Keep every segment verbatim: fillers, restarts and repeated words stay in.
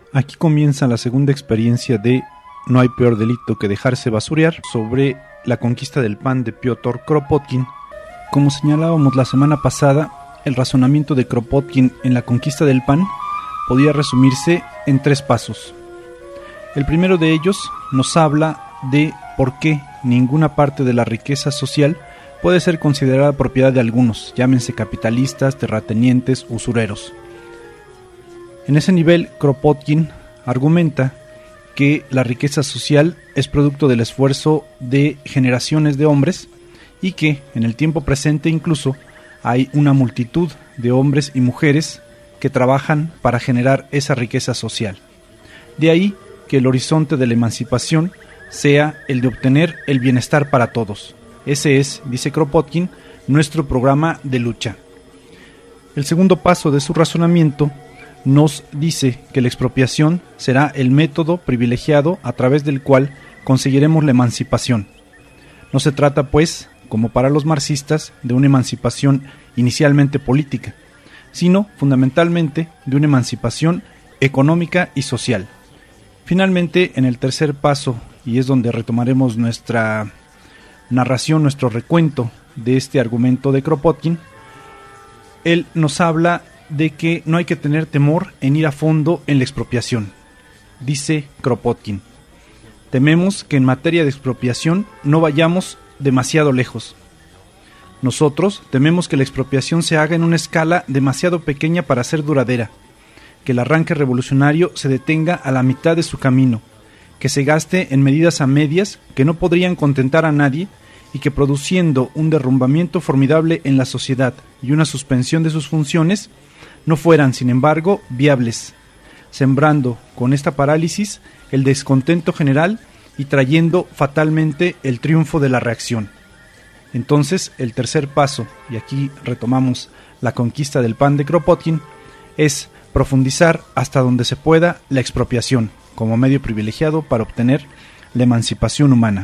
Aquí comienza la segunda experiencia de No hay peor delito que dejarse basurear sobre la conquista del pan de Piotr Kropotkin. Como señalábamos la semana pasada, el razonamiento de Kropotkin en la conquista del pan podía resumirse en tres pasos. El primero de ellos nos habla de por qué ninguna parte de la riqueza social puede ser considerada propiedad de algunos, llámense capitalistas, terratenientes, usureros. En ese nivel, Kropotkin argumenta que la riqueza social es producto del esfuerzo de generaciones de hombres y que en el tiempo presente incluso hay una multitud de hombres y mujeres que trabajan para generar esa riqueza social. De ahí que el horizonte de la emancipación sea el de obtener el bienestar para todos. Ese es, dice Kropotkin, nuestro programa de lucha. El segundo paso de su razonamiento nos dice que la expropiación será el método privilegiado a través del cual conseguiremos la emancipación. No se trata, pues, como para los marxistas, de una emancipación inicialmente política, sino fundamentalmente de una emancipación económica y social. Finalmente, en el tercer paso, y es donde retomaremos nuestra narración, nuestro recuento de este argumento de Kropotkin, él nos habla de que no hay que tener temor en ir a fondo en la expropiación. Dice Kropotkin: tememos que en materia de expropiación no vayamos demasiado lejos. Nosotros tememos que la expropiación se haga en una escala demasiado pequeña para ser duradera, que el arranque revolucionario se detenga a la mitad de su camino, que se gaste en medidas a medias que no podrían contentar a nadie y que, produciendo un derrumbamiento formidable en la sociedad y una suspensión de sus funciones, no fueran, sin embargo, viables, sembrando con esta parálisis el descontento general y trayendo fatalmente el triunfo de la reacción. Entonces, el tercer paso, y aquí retomamos la conquista del pan de Kropotkin, es profundizar hasta donde se pueda la expropiación como medio privilegiado para obtener la emancipación humana.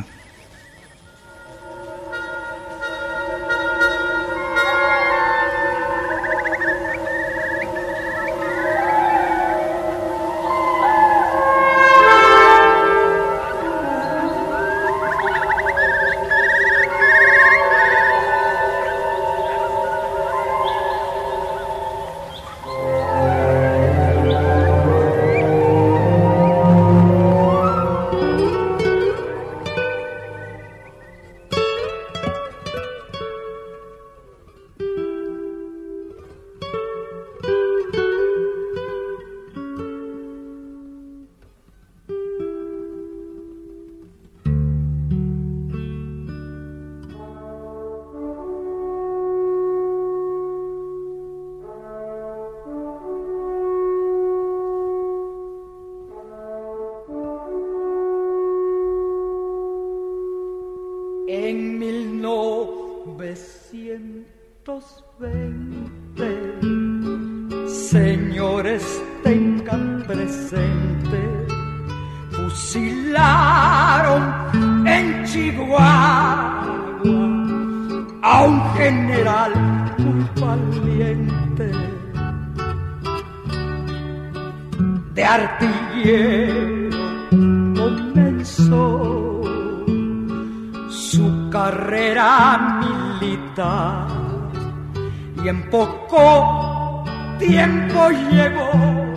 En mil novecientos veinte, señores, tengan presente, fusilaron en Chihuahua a un general muy valiente. De artillero comenzó su carrera militar y en poco tiempo llegó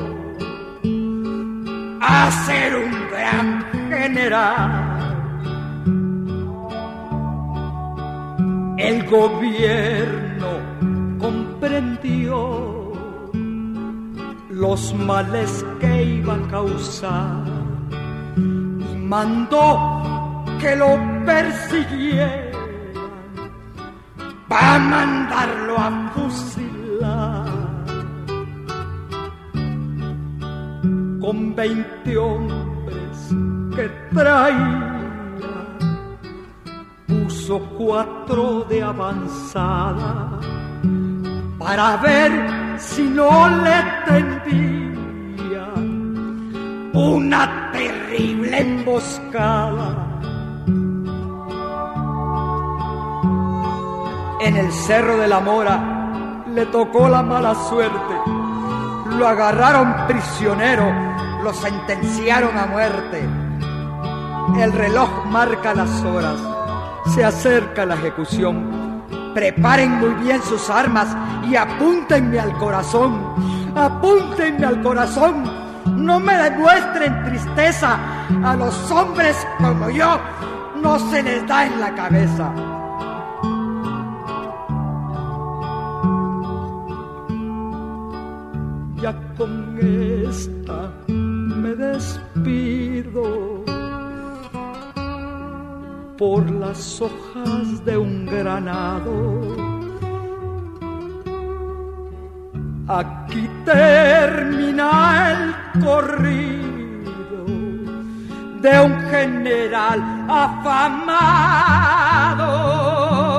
a ser un gran general. El gobierno comprendió los males que iba a causar y mandó que lo persiguieran para mandarlo a fusilar. Con veinte hombres que traía, puso cuatro de avanzada para ver si no le tendía una terrible emboscada. En el Cerro de la Mora le tocó la mala suerte, lo agarraron prisionero lo sentenciaron a muerte. El reloj marca las horas, se acerca la ejecución. Preparen muy bien sus armas y apúntenme al corazón, apúntenme al corazón. No me demuestren tristeza, a los hombres como yo no se les da en la cabeza. Ya con esta me despido por las hojas de un granado. Aquí termina el corrido de un general afamado.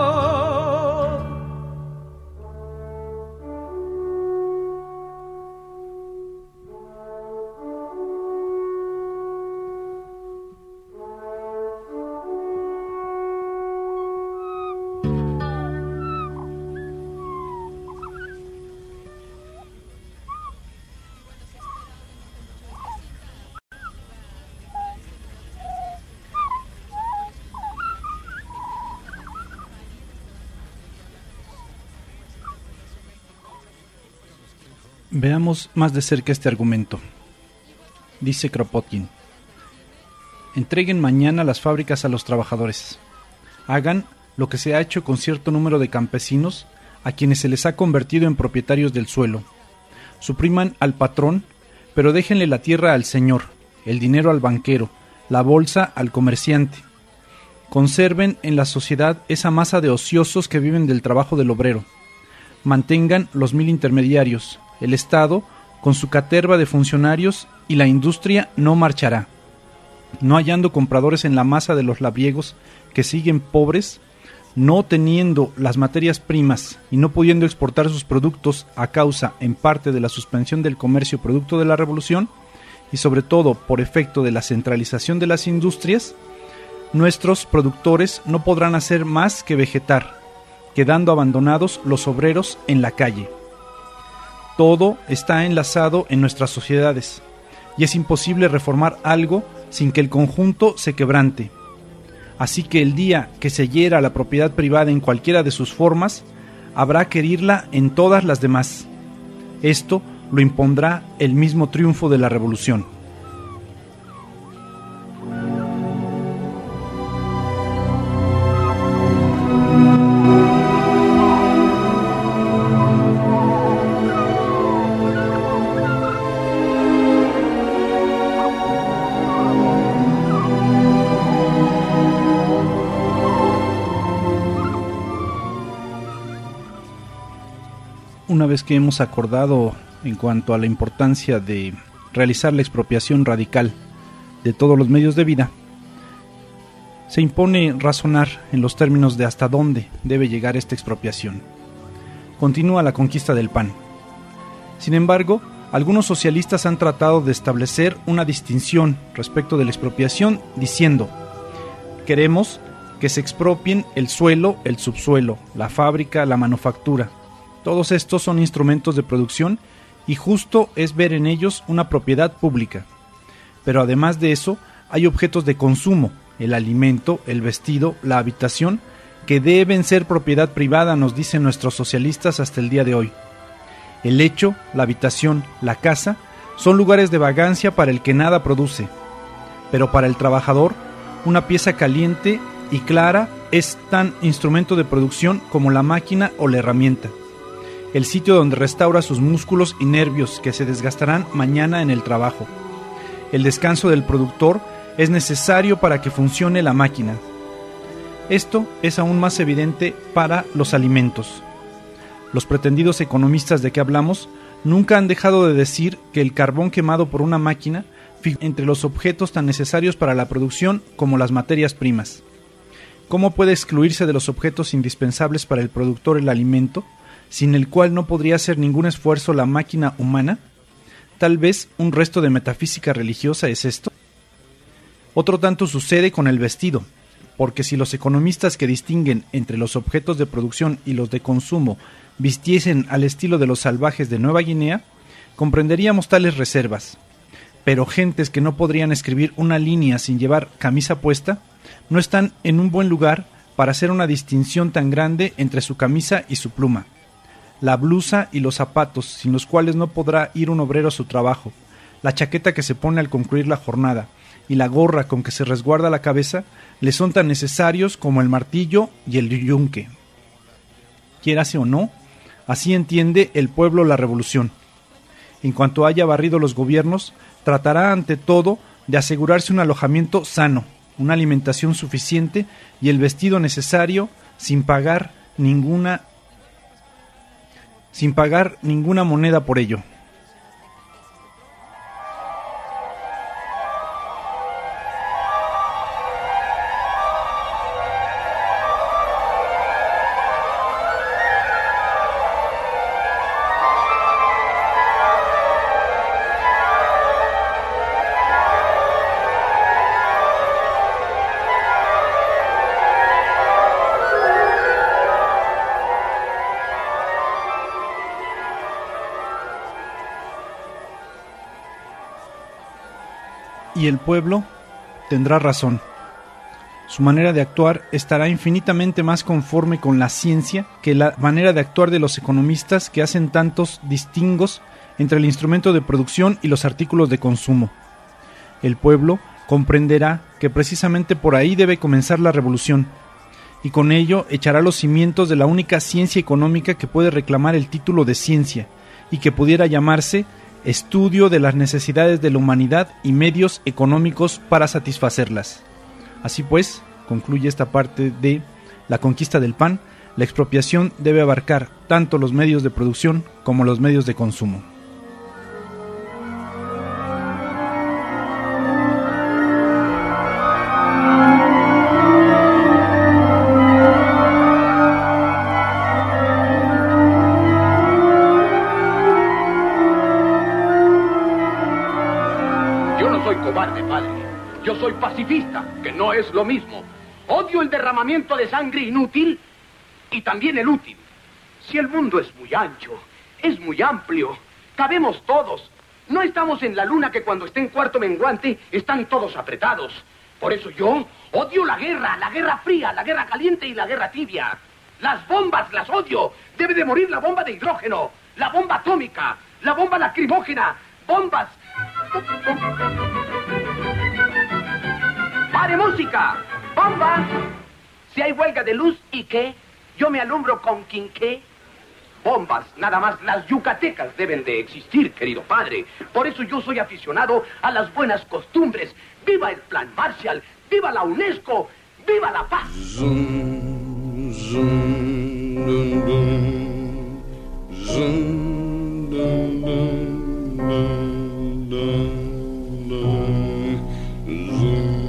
Veamos más de cerca este argumento. Dice Kropotkin: entreguen mañana las fábricas a los trabajadores. Hagan lo que se ha hecho con cierto número de campesinos a quienes se les ha convertido en propietarios del suelo. Supriman al patrón, pero déjenle la tierra al señor, el dinero al banquero, la bolsa al comerciante. Conserven en la sociedad esa masa de ociosos que viven del trabajo del obrero. Mantengan los mil intermediarios. El Estado, con su caterva de funcionarios, y la industria no marchará. No hallando compradores en la masa de los labriegos que siguen pobres, no teniendo las materias primas y no pudiendo exportar sus productos a causa, en parte, de la suspensión del comercio producto de la revolución, y sobre todo por efecto de la centralización de las industrias, nuestros productores no podrán hacer más que vegetar, quedando abandonados los obreros en la calle. Todo está enlazado en nuestras sociedades, y es imposible reformar algo sin que el conjunto se quebrante. Así que el día que se hiera la propiedad privada en cualquiera de sus formas, habrá que herirla en todas las demás. Esto lo impondrá el mismo triunfo de la revolución. Una vez que hemos acordado en cuanto a la importancia de realizar la expropiación radical de todos los medios de vida, se impone razonar en los términos de hasta dónde debe llegar esta expropiación. Continúa la conquista del pan. Sin embargo, algunos socialistas han tratado de establecer una distinción respecto de la expropiación, diciendo: queremos que se expropien el suelo, el subsuelo, la fábrica, la manufactura. Todos estos son instrumentos de producción y justo es ver en ellos una propiedad pública. Pero además de eso, hay objetos de consumo, el alimento, el vestido, la habitación, que deben ser propiedad privada, nos dicen nuestros socialistas hasta el día de hoy. El lecho, la habitación, la casa, son lugares de vagancia para el que nada produce. Pero para el trabajador, una pieza caliente y clara es tan instrumento de producción como la máquina o la herramienta. El sitio donde restaura sus músculos y nervios que se desgastarán mañana en el trabajo. El descanso del productor es necesario para que funcione la máquina. Esto es aún más evidente para los alimentos. Los pretendidos economistas de que hablamos nunca han dejado de decir que el carbón quemado por una máquina figura entre los objetos tan necesarios para la producción como las materias primas. ¿Cómo puede excluirse de los objetos indispensables para el productor el alimento, sin el cual no podría hacer ningún esfuerzo la máquina humana? Tal vez un resto de metafísica religiosa es esto. Otro tanto sucede con el vestido, porque si los economistas que distinguen entre los objetos de producción y los de consumo vistiesen al estilo de los salvajes de Nueva Guinea, comprenderíamos tales reservas. pero gentes que no podrían escribir una línea sin llevar camisa puesta, no están en un buen lugar para hacer una distinción tan grande entre su camisa y su pluma. La blusa y los zapatos, sin los cuales no podrá ir un obrero a su trabajo, la chaqueta que se pone al concluir la jornada y la gorra con que se resguarda la cabeza, le son tan necesarios como el martillo y el yunque. Quiérase o no, así entiende el pueblo la revolución. En cuanto haya barrido los gobiernos, tratará ante todo de asegurarse un alojamiento sano, una alimentación suficiente y el vestido necesario sin pagar ninguna sin pagar ninguna moneda por ello. Y el pueblo tendrá razón. Su manera de actuar estará infinitamente más conforme con la ciencia que la manera de actuar de los economistas que hacen tantos distingos entre el instrumento de producción y los artículos de consumo. El pueblo comprenderá que precisamente por ahí debe comenzar la revolución, y con ello echará los cimientos de la única ciencia económica que puede reclamar el título de ciencia, y que pudiera llamarse estudio de las necesidades de la humanidad y medios económicos para satisfacerlas. Así pues, concluye esta parte de la conquista del pan, la expropiación debe abarcar tanto los medios de producción como los medios de consumo. Yo soy pacifista, que no es lo mismo. Odio el derramamiento de sangre inútil y también el útil. Si el mundo es muy ancho, es muy amplio, cabemos todos. No estamos en la luna que cuando esté en cuarto menguante están todos apretados. Por eso yo odio la guerra, la guerra fría, la guerra caliente y la guerra tibia. Las bombas las odio. Debe de morir la bomba de hidrógeno, la bomba atómica, la bomba lacrimógena, bombas... ¡Pare música! ¡Bomba! Si hay huelga de luz, ¿y qué? Yo me alumbro con quinqué. Bombas, nada más las yucatecas deben de existir, querido padre. Por eso yo soy aficionado a las buenas costumbres. ¡Viva el Plan Marshall! ¡Viva la UNESCO! ¡Viva la paz! Zum, zum, dun, dun. Zum, dun, dun, dun, dun, dun. Zum.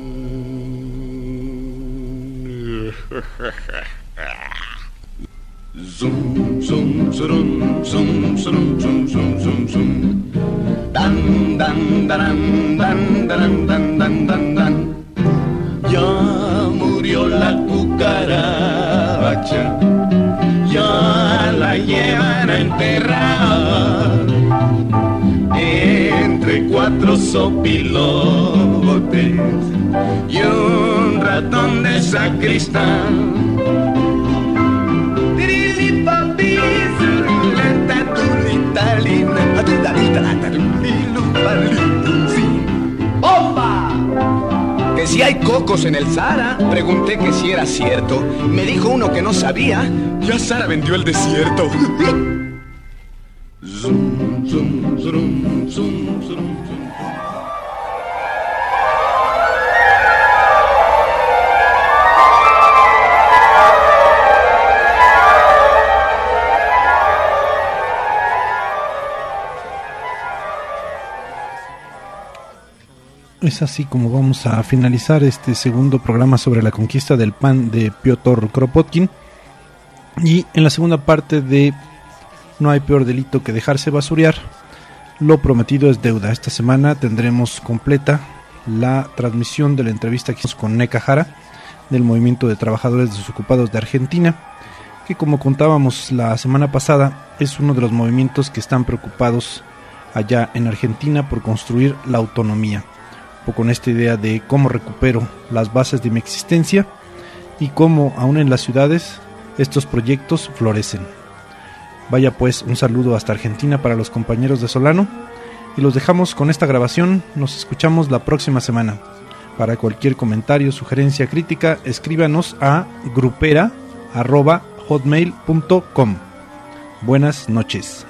Zum, zum, zum, zum, zum, zum, zum, zum, zum. Dan, dan, dan, dan, dan, dan, dan, dan, dan. Ya murió la cucaracha, ya la llevan a enterrar entre cuatro sopilotes y un ratón de sacristán. ¡Bomba! Que si hay cocos en el Sahara, pregunté que si era cierto. Me dijo uno que no sabía. Ya Sara vendió el desierto. Zum, zum, zum, zum, zum. Es así como vamos a finalizar este segundo programa sobre la conquista del pan de Piotr Kropotkin. Y en la segunda parte de No hay peor delito que dejarse basurear, lo prometido es deuda. Esta semana tendremos completa la transmisión de la entrevista que hicimos con Neca Jara, del Movimiento de Trabajadores Desocupados de Argentina, que como contábamos la semana pasada, es uno de los movimientos que están preocupados allá en Argentina por construir la autonomía, o con esta idea de cómo recupero las bases de mi existencia y cómo aún en las ciudades estos proyectos florecen. Vaya pues, un saludo hasta Argentina para los compañeros de Solano y los dejamos con esta grabación. Nos escuchamos la próxima semana. Para cualquier comentario, sugerencia, crítica, escríbanos a grupera arroba hotmail punto com. Buenas noches.